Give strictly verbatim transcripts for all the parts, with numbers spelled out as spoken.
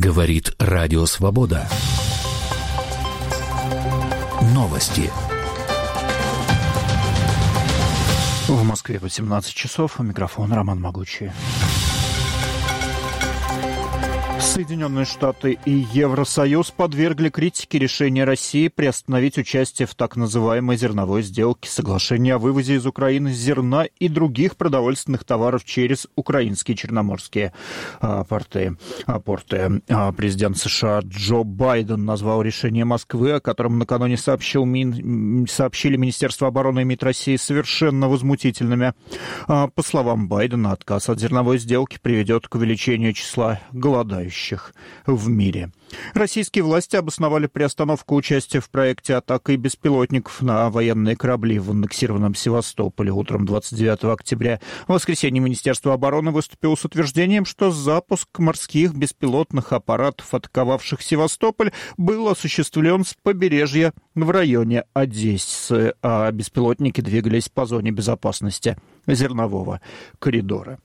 Говорит Радио Свобода. Новости. В Москве восемнадцать часов. У микрофона Роман Могучий. Соединенные Штаты и Евросоюз подвергли критике решения России приостановить участие в так называемой зерновой сделке, соглашение о вывозе из Украины зерна и других продовольственных товаров через украинские черноморские а, порты. А, порты. А, президент США Джо Байден назвал решение Москвы, о котором накануне сообщил Мин... сообщили Министерство обороны и МИД России, совершенно возмутительными. А, по словам Байдена, отказ от зерновой сделки приведет к увеличению числа голодающих в мире. Российские власти обосновали приостановку участия в проекте атаки беспилотников на военные корабли в аннексированном Севастополе утром двадцать девятого октября. В воскресенье Министерство обороны выступило с утверждением, что запуск морских беспилотных аппаратов, атаковавших Севастополь, был осуществлен с побережья в районе Одессы, а беспилотники двигались по зоне безопасности зернового коридора.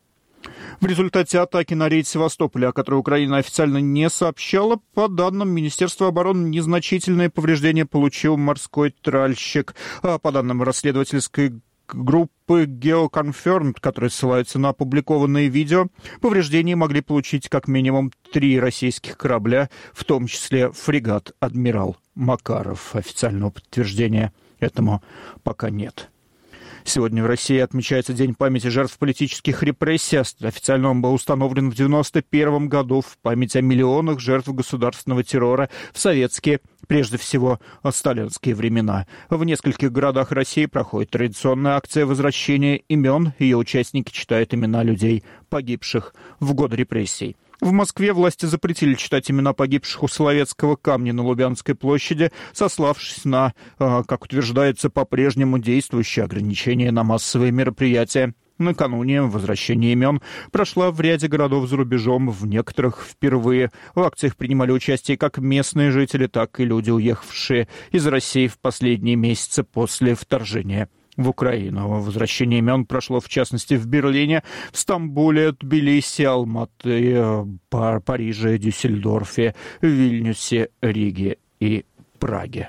В результате атаки на рейд Севастополя, о которой Украина официально не сообщала, по данным Министерства обороны, незначительные повреждения получил морской тральщик. А по данным расследовательской группы GeoConfirmed, которые ссылаются на опубликованные видео, повреждения могли получить как минимум три российских корабля, в том числе фрегат «Адмирал Макаров». Официального подтверждения этому пока нет. Сегодня в России отмечается День памяти жертв политических репрессий. Официально он был установлен в девяносто первом году в память о миллионах жертв государственного террора в советские, прежде всего, сталинские времена. В нескольких городах России проходит традиционная акция возвращения имен. Ее участники читают имена людей, погибших в годы репрессий. В Москве власти запретили читать имена погибших у Соловецкого камня на Лубянской площади, сославшись на, как утверждается, по-прежнему действующие ограничения на массовые мероприятия. Накануне возвращение имен прошла в ряде городов за рубежом, в некоторых впервые. В акциях принимали участие как местные жители, так и люди, уехавшие из России в последние месяцы после вторжения в Украину. Возвращение имен прошло, в частности, в Берлине, в Стамбуле, Тбилиси, Алматы, Париже, Дюссельдорфе, Вильнюсе, Риге и Праге.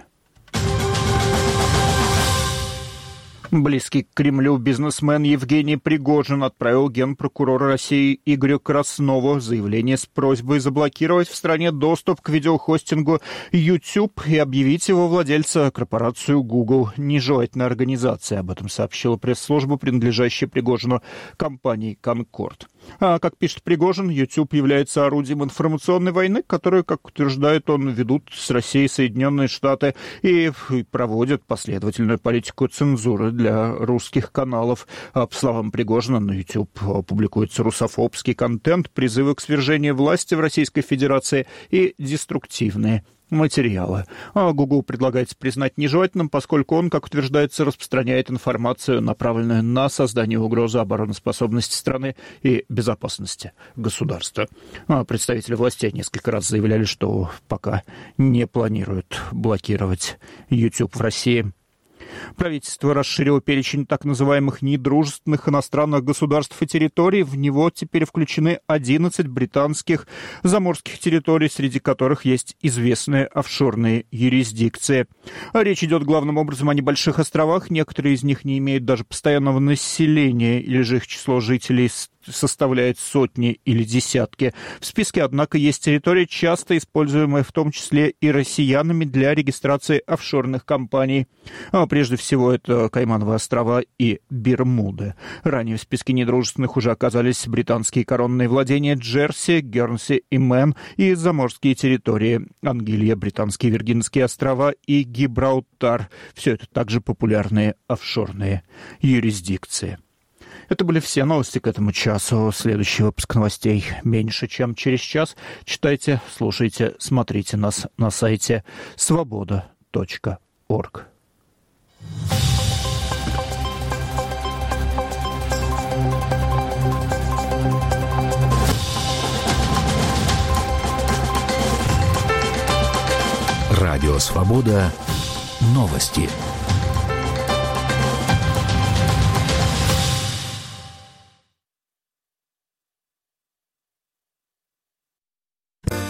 Близкий к Кремлю бизнесмен Евгений Пригожин отправил генпрокурору России Игорю Краснову заявление с просьбой заблокировать в стране доступ к видеохостингу YouTube и объявить его владельца, корпорацию Google, нежелательной организацией. Об этом сообщила пресс-служба, принадлежащая Пригожину, компании «Конкорд». А, как пишет Пригожин, YouTube является орудием информационной войны, которую, как утверждает он, ведут с Россией Соединенные Штаты и проводят последовательную политику цензуры для русских каналов. А, по словам Пригожина, на YouTube публикуется русофобский контент, призывы к свержению власти в Российской Федерации и деструктивные материалы. А Google предлагается признать нежелательным, поскольку он, как утверждается, распространяет информацию, направленную на создание угрозы обороноспособности страны и безопасности государства. А представители властей несколько раз заявляли, что пока не планируют блокировать YouTube в России. Правительство расширило перечень так называемых недружественных иностранных государств и территорий. В него теперь включены одиннадцать британских заморских территорий, среди которых есть известные офшорные юрисдикции. Речь идет главным образом о небольших островах. Некоторые из них не имеют даже постоянного населения, или же их число жителей составляет сотни или десятки. В списке, однако, есть территории, часто используемые в том числе и россиянами для регистрации офшорных компаний. А прежде всего, это Каймановы острова и Бермуды. Ранее в списке недружественных уже оказались британские коронные владения Джерси, Гернси и Мэн и заморские территории Ангилья, британские Виргинские острова и Гибралтар. Все это также популярные офшорные юрисдикции. Это были все новости к этому часу. Следующий выпуск новостей меньше, чем через час. Читайте, слушайте, смотрите нас на сайте свобода точка орг. Радио «Свобода». Новости.